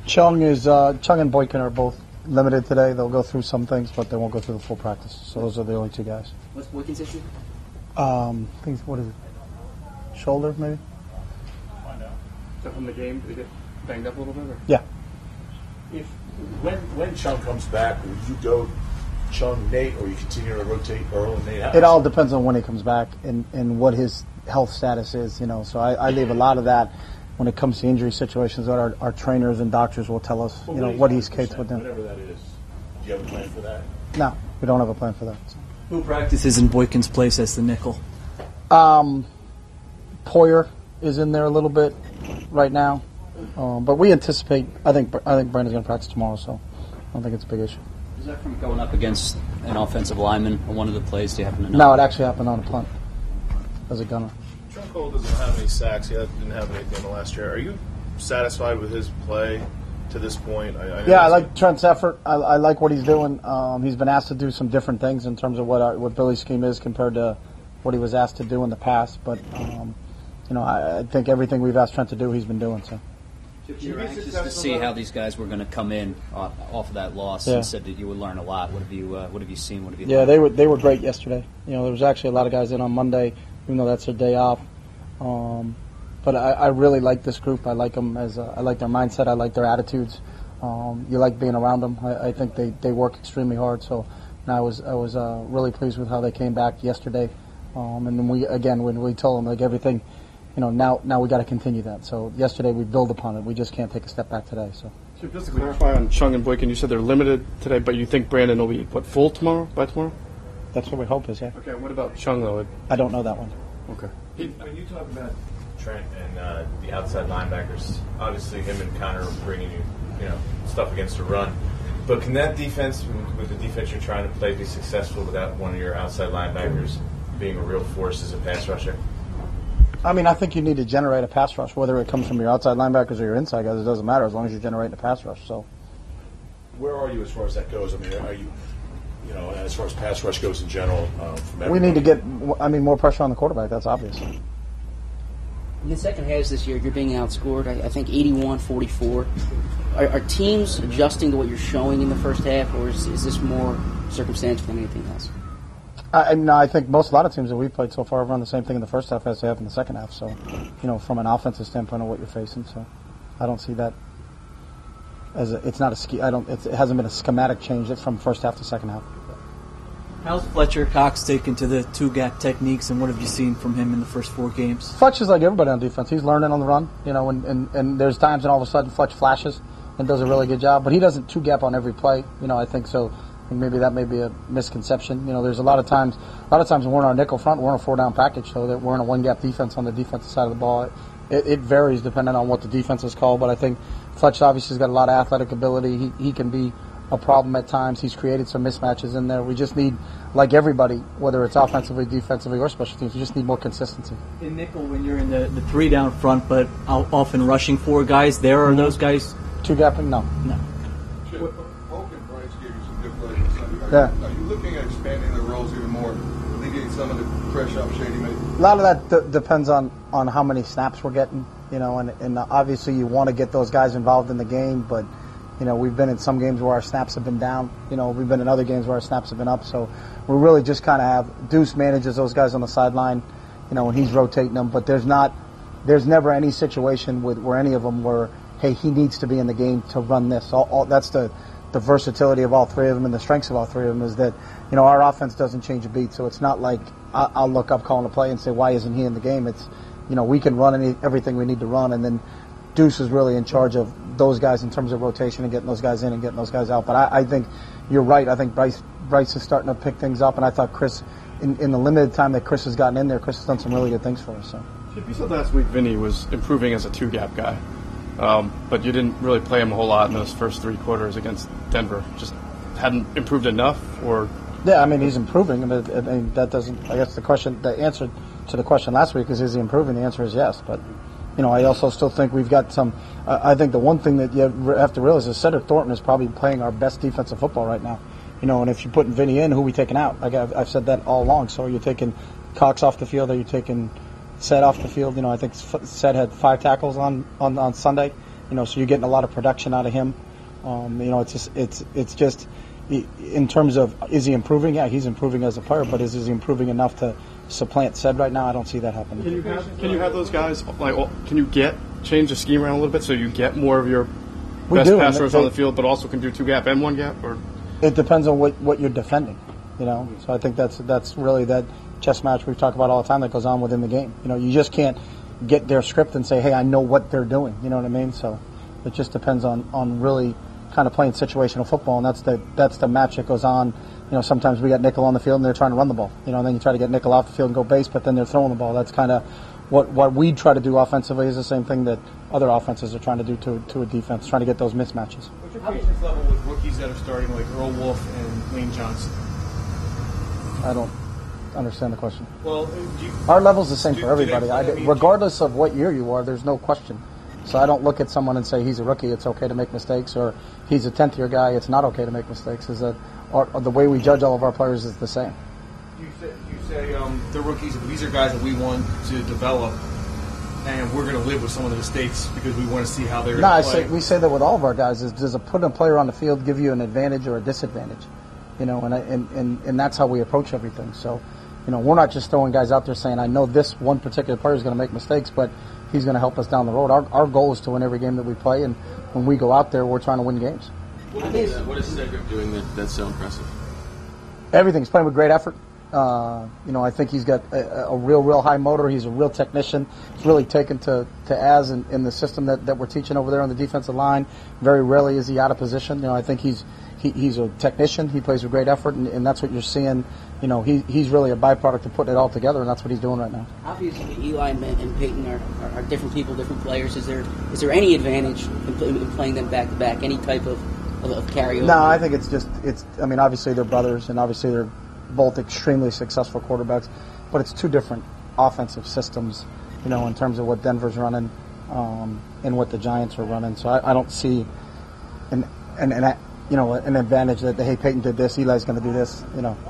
Chung and Boykin are both limited today. They'll go through some things, but they won't go through the full practice. So those are the only two guys. What's Boykin's issue? I think, what is it? Shoulder, maybe? Find out. Is that from the game? Did he get banged up a little bit? Or? Yeah. When Chung comes back, will you go Chung, Nate, or you continue to rotate Earl and Nate? It all depends on when he comes back and what his health status is, So I leave a lot of that when it comes to injury situations that our trainers and doctors will tell us, what he's capable of doing. Whatever that is. Do you have a plan for that? No, we don't have a plan for that. So. Who practices in Boykin's place as the nickel? Poyer is in there a little bit right now. But we anticipate, I think Brandon's going to practice tomorrow, so I don't think it's a big issue. Is that from going up against an offensive lineman on one of the plays? Do you happen to know? No, it actually happened on a punt as a gunner. Trent Cole doesn't have any sacks. He didn't have anything the last year. Are you satisfied with his play to this point? I like Trent's effort. I like what he's doing. He's been asked to do some different things in terms of what Billy's scheme is compared to what he was asked to do in the past. But, I think everything we've asked Trent to do, he's been doing so. You were anxious to see how these guys were going to come in off of that loss, and said that you would learn a lot. What have you seen? What have you learned? They were great yesterday. There was actually a lot of guys in on Monday, even though that's their day off. But I really like this group. I like them I like their mindset. I like their attitudes. You like being around them. I think they work extremely hard. So I was really pleased with how they came back yesterday. And then when we told them everything. Now we got to continue that. So yesterday we build upon it. We just can't take a step back today. So just to clarify on Chung and Boykin, you said they're limited today, but you think Brandon will be full by tomorrow? That's what we hope is, yeah. Okay. What about Chung though? I don't know that one. Okay. When you talk about Trent and the outside linebackers, obviously him and Connor are bringing you stuff against the run. But can that defense, with the defense you're trying to play, be successful without one of your outside linebackers being a real force as a pass rusher? I think you need to generate a pass rush, whether it comes from your outside linebackers or your inside guys. It doesn't matter as long as you're generating a pass rush. So, where are you as far as that goes? Are you, as far as pass rush goes in general? From we need to get, more pressure on the quarterback. That's obvious. In the second halves this year, you're being outscored, I think, 81-44. Are teams adjusting to what you're showing in the first half, or is this more circumstantial than anything else? I think a lot of teams that we've played so far have run the same thing in the first half as they have in the second half. So, from an offensive standpoint of what you're facing, so I don't see that as it hasn't been a schematic change from first half to second half. How's Fletcher Cox taken to the two-gap techniques, and what have you seen from him in the first 4 games? Fletch is like everybody on defense. He's learning on the run, and there's times when all of a sudden Fletch flashes and does a really good job, but he doesn't two-gap on every play. I think so. Maybe that may be a misconception. There's a lot of times when we're in our nickel front, we're in a 4-down package, so that we're in a one-gap defense on the defensive side of the ball. It varies depending on what the defense is called, but I think Fletch obviously has got a lot of athletic ability. He can be a problem at times. He's created some mismatches in there. We just need, like everybody, whether it's offensively, defensively, or special teams, we just need more consistency. In nickel, when you're in the 3 down front, but often rushing 4 guys, are those guys two-gapping? No. Are you looking at expanding the roles even more, alleviating some of the pressure off Shady maybe? A lot of that depends on how many snaps we're getting, and obviously you want to get those guys involved in the game, but, we've been in some games where our snaps have been down. We've been in other games where our snaps have been up, so we really just kind of have Deuce manages those guys on the sideline, and he's rotating them, but there's never any situation where any of them where, hey, he needs to be in the game to run this. That's the versatility of all 3 of them and the strengths of all 3 of them is that, our offense doesn't change a beat. So it's not like I'll look up calling a play and say, why isn't he in the game? It's, we can run everything we need to run. And then Deuce is really in charge of those guys in terms of rotation and getting those guys in and getting those guys out. But I think you're right. I think Bryce is starting to pick things up. And I thought Chris, in the limited time that Chris has gotten in there, Chris has done some really good things for us. So. You said last week Vinny was improving as a 2-gap guy. But you didn't really play him a whole lot in those first 3 quarters against Denver. Just hadn't improved enough, or? Yeah, he's improving. That doesn't. I guess the answer to the question last week is he improving? The answer is yes. But I also still think we've got some. I think the one thing that you have to realize is Cedric Thornton is probably playing our best defensive football right now. And if you're putting Vinny in, who are we taking out? Like I've said that all along. So you're taking Cox off the field, or you're taking Sed off the field. I think Sed had 5 tackles on Sunday. so you're getting a lot of production out of him. It's just in terms of, is he improving? Yeah, he's improving as a player, but is he improving enough to supplant Ced right now? I don't see that happening. Can you have those guys, can you change the scheme around a little bit so you get more of your best passers on the field, but also can do 2-gap and 1-gap? Or it depends on what you're defending, So I think that's really that chess match we talk about all the time that goes on within the game. You just can't get their script and say, hey, I know what they're doing. You know what I mean? So it just depends on really kind of playing situational football, and that's the match that goes on. Sometimes we got nickel on the field and they're trying to run the ball. And then you try to get nickel off the field and go base, but then they're throwing the ball. That's kind of what we try to do offensively is the same thing that other offenses are trying to do to a defense, trying to get those mismatches. What's your patience level with rookies that are starting like Earl Wolf and Lane Johnson? I don't understand the question. Well, our level's the same for everybody. Regardless of what year you are, there's no question. So I don't look at someone and say he's a rookie, it's okay to make mistakes, or he's a 10th year guy, it's not okay to make mistakes. Is that the way we judge all of our players is the same. You say the rookies, these are guys that we want to develop, and we're going to live with some of the mistakes because we want to see how they're going to play. We say that with all of our guys. Does putting a player on the field give you an advantage or a disadvantage? And that's how we approach everything. So, we're not just throwing guys out there saying, I know this one particular player is going to make mistakes, but he's going to help us down the road. Our goal is to win every game that we play, and when we go out there, we're trying to win games. What is Cedric doing that's so impressive? Everything. He's playing with great effort. I think he's got a real high motor. He's a real technician. He's really taken to Az in the system that we're teaching over there on the defensive line. Very rarely is he out of position. I think he's a technician. He plays with great effort, and that's what you're seeing. He's really a byproduct of putting it all together, and that's what he's doing right now. Obviously, Eli and Peyton are different people, different players. Is there any advantage in playing them back to back? Any type of carryover? No, I think obviously they're brothers, and obviously they're both extremely successful quarterbacks, but it's two different offensive systems, in terms of what Denver's running and what the Giants are running. So I don't see an advantage that, hey, Peyton did this, Eli's going to do this,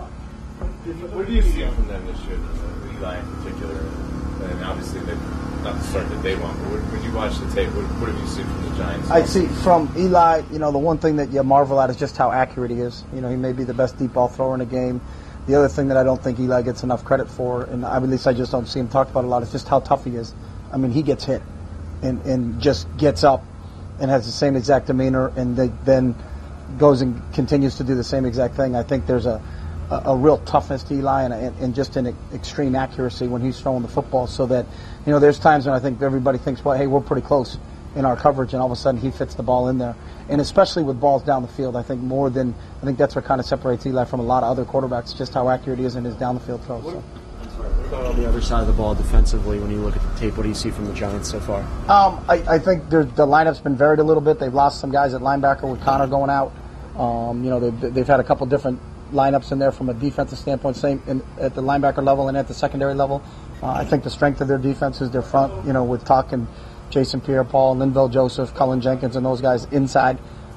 What do you see from them this year, Eli in particular? And obviously, they're not the start that they want, but when you watch the tape, what have you seen from the Giants? I see from Eli, the one thing that you marvel at is just how accurate he is. He may be the best deep ball thrower in the game. The other thing that I don't think Eli gets enough credit for, and at least I just don't see him talked about a lot, is just how tough he is. He gets hit and just gets up and has the same exact demeanor, and then goes and continues to do the same exact thing. I think there's a real toughness to Eli and just an extreme accuracy when he's throwing the football, so that, there's times when I think everybody thinks, well, hey, we're pretty close in our coverage, and all of a sudden he fits the ball in there. And especially with balls down the field, I think that's what kind of separates Eli from a lot of other quarterbacks, just how accurate he is in his down the field throws. So. What about on the other side of the ball defensively when you look at the tape? What do you see from the Giants so far? I think the lineup's been varied a little bit. They've lost some guys at linebacker with Connor going out. They've had a couple different lineups in there from a defensive standpoint, same at the linebacker level and at the secondary level. I think the strength of their defense is their front, with Tuck and Jason Pierre-Paul, Linval Joseph, Cullen Jenkins, and those guys inside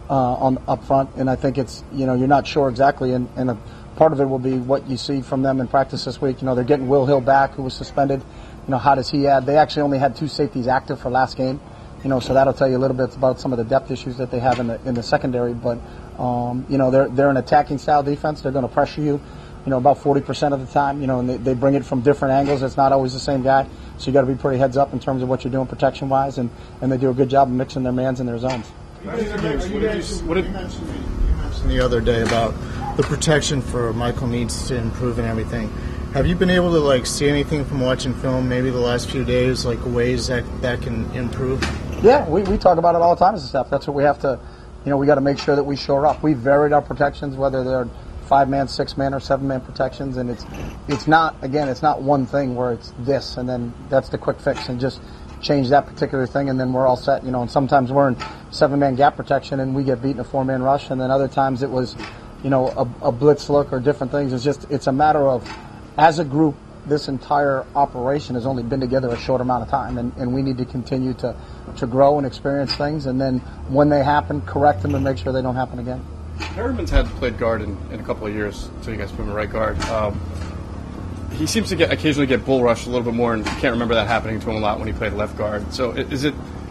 up front. And I think it's, you're not sure exactly, and a part of it will be what you see from them in practice this week. They're getting Will Hill back, who was suspended. How does he add? They actually only had 2 safeties active for last game, so that'll tell you a little bit about some of the depth issues that they have in the secondary. But they're an attacking style defense. They're going to pressure you, about 40% of the time. And they bring it from different angles. It's not always the same guy, so you got to be pretty heads up in terms of what you're doing protection wise, and they do a good job of mixing their mans and their zones. You mentioned the other day about the protection for Michael needs to improve and everything. Have you been able to see anything from watching film, maybe the last few days, ways that can improve? Yeah, we talk about it all the time as a staff. That's what we have to, we got to make sure that we shore up. We've varied our protections, whether they're 5-man, 6-man, or 7-man protections, and it's not one thing where it's this and then that's the quick fix and just change that particular thing and then we're all set. And sometimes we're in 7-man gap protection and we get beaten a 4-man rush, and then other times it was, a blitz look or different things. It's a matter of, as a group, this entire operation has only been together a short amount of time, and we need to continue to grow and experience things, and then when they happen, correct them and make sure they don't happen again. Perriman's had played guard in a couple of years, so you guys put him at right guard. He seems to occasionally get bull rushed a little bit more, and you can't remember that happening to him a lot when he played left guard. So is it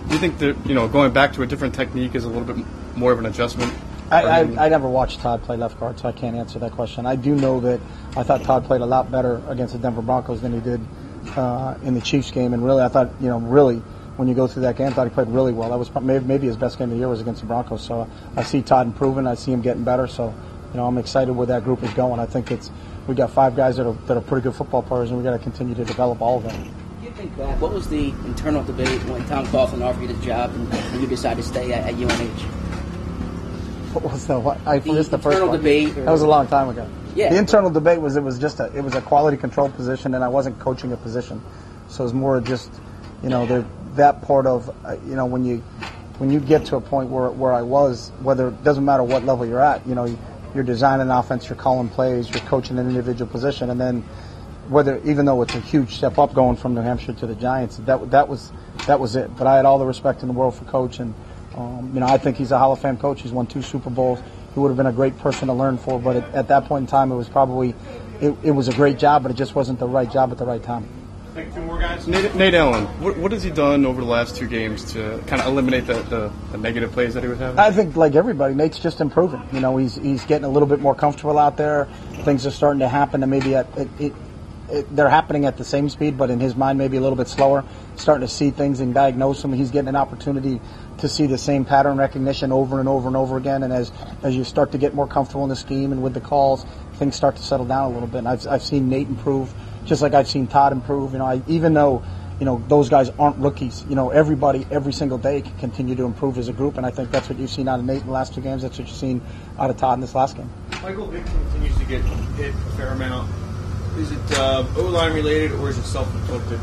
Do you think that going back to a different technique is a little bit more of an adjustment? I never watched Todd play left guard, so I can't answer that question. I do know that I thought Todd played a lot better against the Denver Broncos than he did in the Chiefs game, and really I thought when you go through that game, I thought he played really well. That was maybe his best game of the year was against the Broncos. So I see Todd improving. I see him getting better. So I'm excited where that group is going. I think we got 5 guys that are pretty good football players, and we got to continue to develop all of them. You think back, what was the internal debate when Tom Coughlin offered you the job and you decided to stay at UNH? What was the internal first debate? That was a long time ago. Yeah. The internal debate was it was a quality control position, and I wasn't coaching a position, so it was more just that part of when you get to a point where I was, whether it doesn't matter what level you're at, you're designing offense, you're calling plays, you're coaching an individual position, and then even though it's a huge step up going from New Hampshire to the Giants, that was it. But I had all the respect in the world for Coach, and I think he's a Hall of Fame coach. He's won 2 Super Bowls. He would have been a great person to learn for, but at that point in time, it was probably it was a great job, but it just wasn't the right job at the right time. Take 2 more guys. Nate Allen, what has he done over the last 2 games to kind of eliminate the negative plays that he was having? I think, like everybody, Nate's just improving. He's getting a little bit more comfortable out there. Things are starting to happen, and maybe they're happening at the same speed, but in his mind maybe a little bit slower. Starting to see things and diagnose them. He's getting an opportunity to see the same pattern recognition over and over and over again. And as you start to get more comfortable in the scheme and with the calls, things start to settle down a little bit. And I've seen Nate improve, just like I've seen Todd improve. Even though those guys aren't rookies, everybody every single day can continue to improve as a group. And I think that's what you've seen out of Nate in the last 2 games. That's what you've seen out of Todd in this last game. Michael Vick continues to get hit a fair amount. Is it O-line related or is it self-inflicted?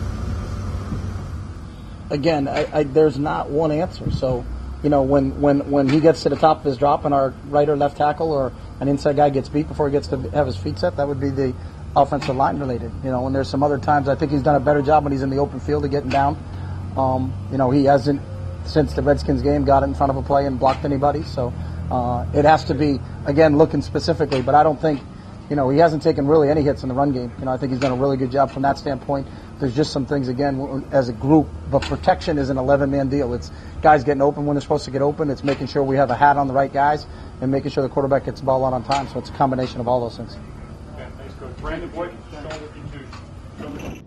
Again, there's not one answer. So, when he gets to the top of his drop and our right or left tackle or an inside guy gets beat before he gets to have his feet set, that would be the offensive line related. And there's some other times I think he's done a better job when he's in the open field of getting down. He hasn't, since the Redskins game, got in front of a play and blocked anybody. So it has to be, again, looking specifically, but I don't think he hasn't taken really any hits in the run game. I think he's done a really good job from that standpoint. There's just some things, again, as a group, but protection is an 11-man deal. It's guys getting open when they're supposed to get open. It's making sure we have a hat on the right guys and making sure the quarterback gets the ball out on time. So it's a combination of all those things. Okay, thanks, Coach. Brandon Boyd.